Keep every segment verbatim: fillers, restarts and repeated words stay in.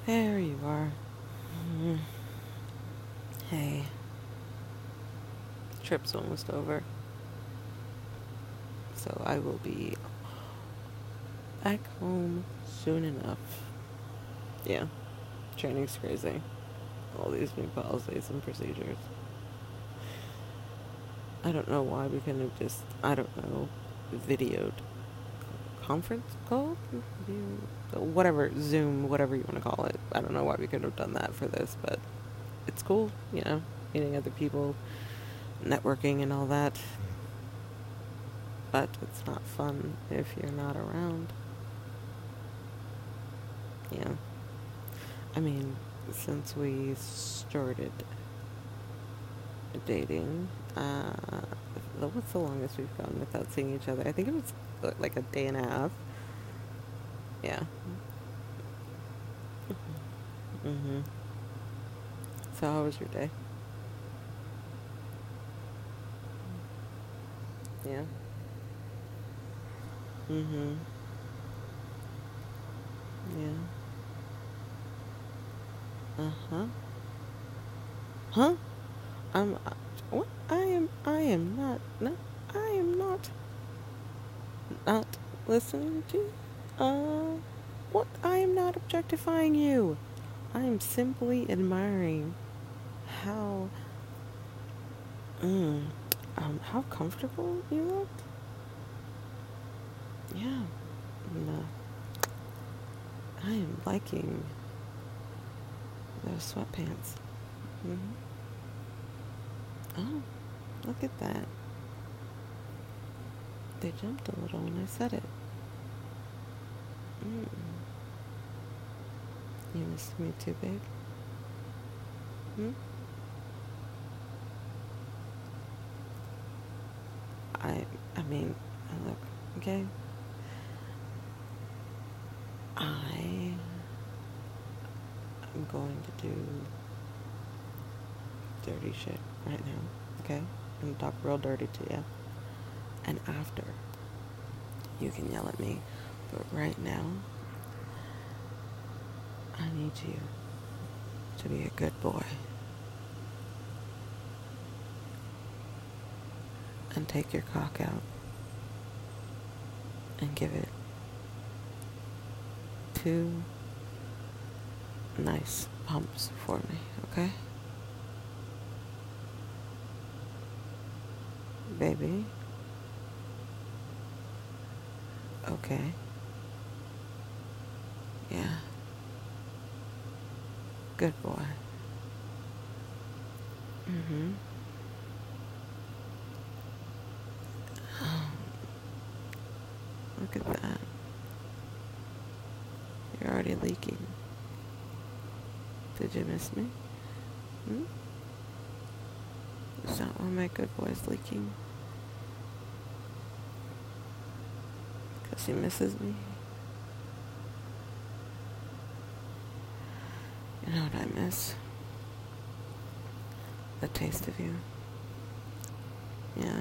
There you are. Mm. Hey, trip's almost over, so I will be back home soon enough. Yeah, training's crazy. All these new policies and procedures. I don't know why we couldn't have just, I don't know, videoed conference call? Whatever, Zoom, whatever you want to call it. I don't know why we couldn't have done that for this, but it's cool, you know, meeting other people, networking and all that. But it's not fun if you're not around. Yeah. I mean, since we started dating, uh, what's the longest we've gone without seeing each other? I think it was uh, like a day and a half. Yeah. Mm-hmm. So how was your day? Yeah. Mm-hmm. Yeah. Uh-huh. Huh? I'm, uh, what? I am, I am not, no, I am not, not listening to you. Uh, what? I am not objectifying you. I am simply admiring how, mm, um, how comfortable you look. Yeah. No, I am liking those sweatpants. Mm-hmm. Oh, look at that. They jumped a little when I said it. Mm. You missed me too, babe? Hmm? I, I mean, look, okay? I am going to do dirty shit right now, okay? I'm gonna talk real dirty to you. And after, you can yell at me. But right now, I need you to be a good boy. And take your cock out. And give it two nice pumps for me, okay? Baby. Okay. Yeah. Good boy. Mm-hmm. Look at that. You're already leaking. Did you miss me? Hmm? Is that one of my good boys leaking? Because he misses me? You know what I miss? The taste of you. Yeah.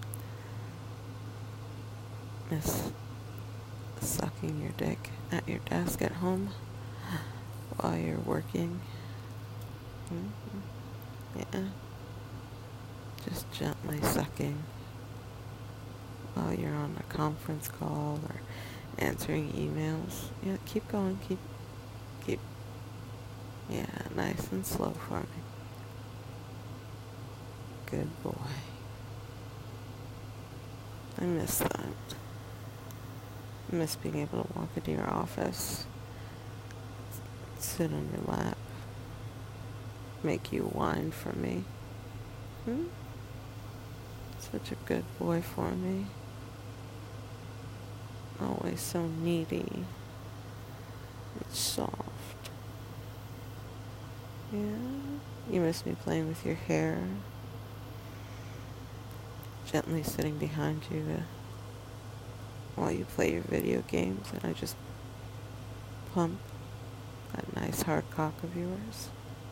Miss sucking your dick at your desk at home while you're working. Mm-hmm. Yeah. Just gently sucking while you're on a conference call or answering emails. Yeah, keep going, keep, keep. Yeah, nice and slow for me. Good boy. I miss that. I miss being able to walk into your office, sit on your lap, make you whine for me. Hmm? Such a good boy for me. Always so needy and soft. Yeah? You miss me playing with your hair, gently sitting behind you to, while you play your video games, and I just pump that nice hard cock of yours.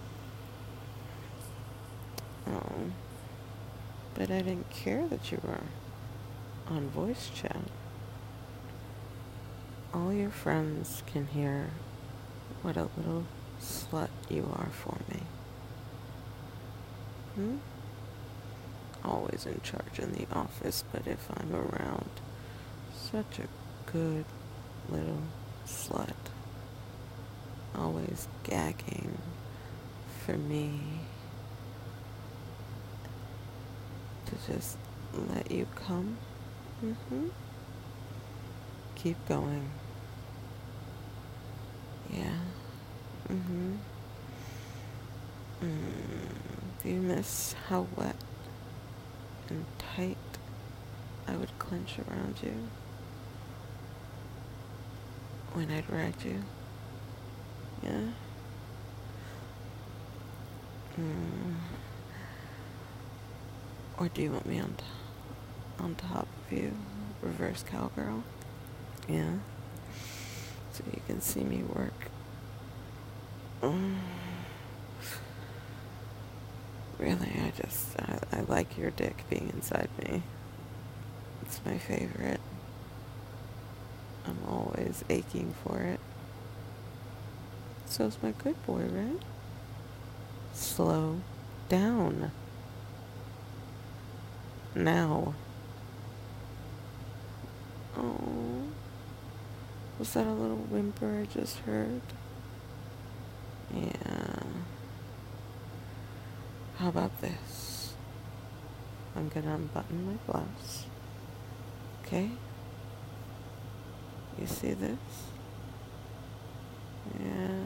Oh, but I didn't care that you were on voice chat. All your friends can hear what a little slut you are for me. Hmm? Always in charge in the office, but if I'm around, such a good little slut. Always gagging for me to just let you come. Mm-hmm. Keep going. Yeah. Mm-hmm. Mm. Do you miss how wet and tight I would clench around you when I'd ride you? Yeah? Mm. Or do you want me on, t- on top of you? Reverse cowgirl? Yeah? So you can see me work. Mm. Really, I just, I, I like your dick being inside me. It's my favorite. I'm always aching for it. So's my good boy, right? Slow down. Now. Oh. Was that a little whimper I just heard? Yeah. How about this? I'm gonna unbutton my blouse. Okay? You see this? Yeah.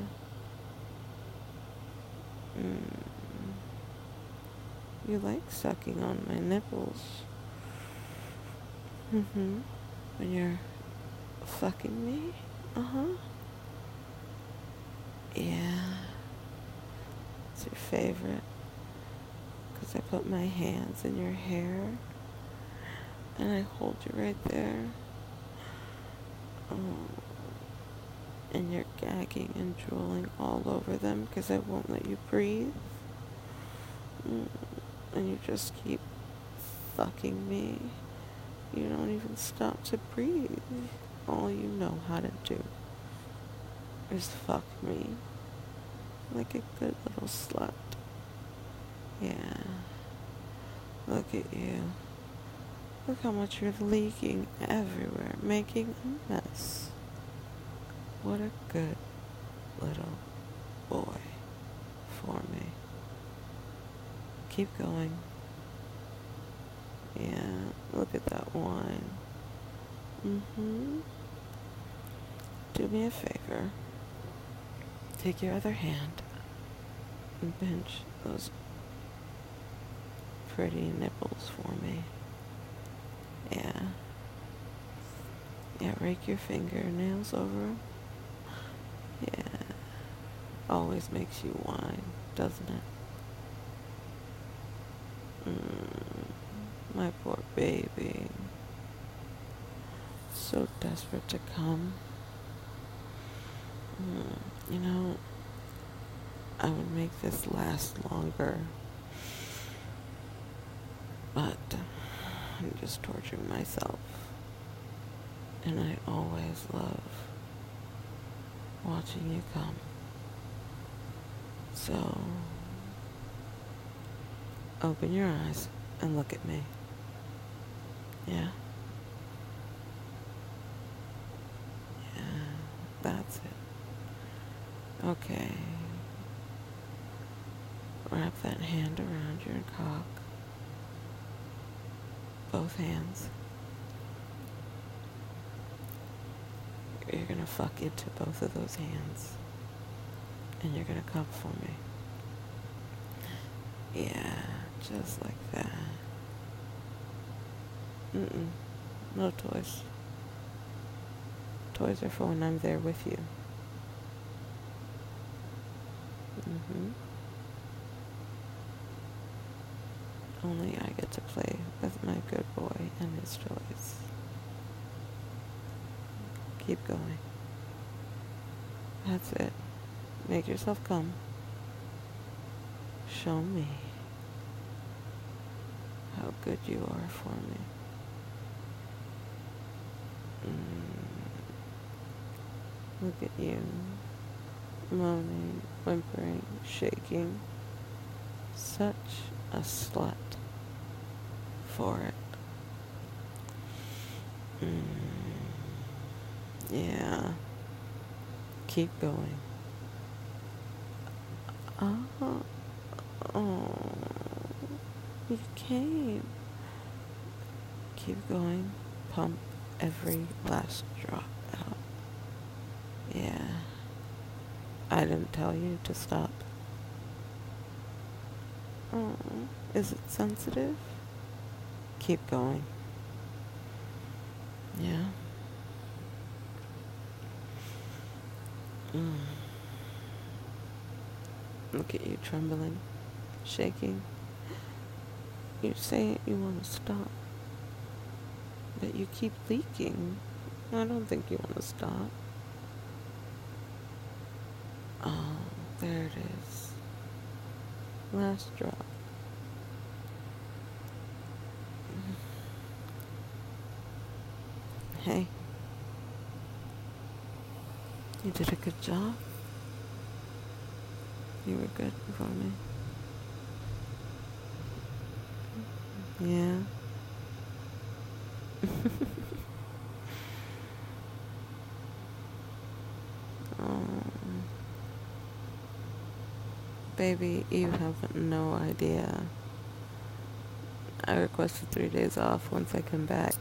Mm. You like sucking on my nipples. Mm-hmm. When you're fucking me? Uh-huh. Yeah. It's your favorite. Because I put my hands in your hair. And I hold you right there. Oh. And you're gagging and drooling all over them because I won't let you breathe. Mm. And you just keep fucking me. You don't even stop to breathe. All you know how to do is fuck me like a good little slut. Yeah. Look at you. Look how much you're leaking everywhere, making a mess. What a good little boy for me. Keep going. Yeah, look at that wine. Mm-hmm. Do me a favor. Take your other hand and pinch those pretty nipples for me. Yeah. Yeah, rake your fingernails over them. Yeah. Always makes you whine, doesn't it? Mm, my poor baby. So desperate to come. Mm, you know, I would make this last longer, but I'm just torturing myself. And I always love watching you come. So, open your eyes and look at me. Yeah? Yeah, that's it. Okay. Wrap that hand around your cock. Both hands. You're gonna fuck into both of those hands. And you're gonna come for me. Yeah, just like that. Mm-mm. No toys. Toys are for when I'm there with you. Mm-hmm. Only I get to play with my good boy and his toys. Keep going. That's it. Make yourself come. Show me how good you are for me. Mm. Look at you. moaning, whimpering, shaking. Such a slut for it. Mm, yeah. Keep going. Oh, oh, you came. Keep going. Pump every last drop out. Yeah. I didn't tell you to stop. Oh, is it sensitive? Keep going. Yeah. Mm. Look at you trembling, shaking. You say you want to stop, but you keep leaking. I don't think you want to stop. Oh, there it is. Last drop. Hey, you did a good job. You were good for me. Yeah. Oh, baby, you have no idea. I requested three days off once I come back.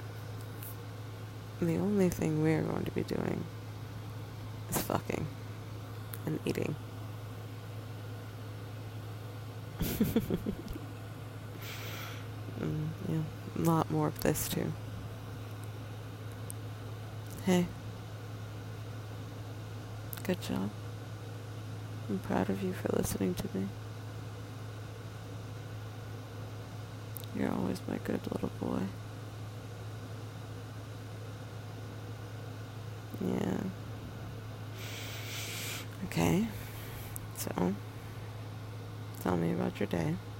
The only thing we're going to be doing is fucking and eating. mm, yeah, a lot more of this too. Hey, good job. I'm proud of you for listening to me. You're always my good little boy. Yeah. Okay. So, tell me about your day.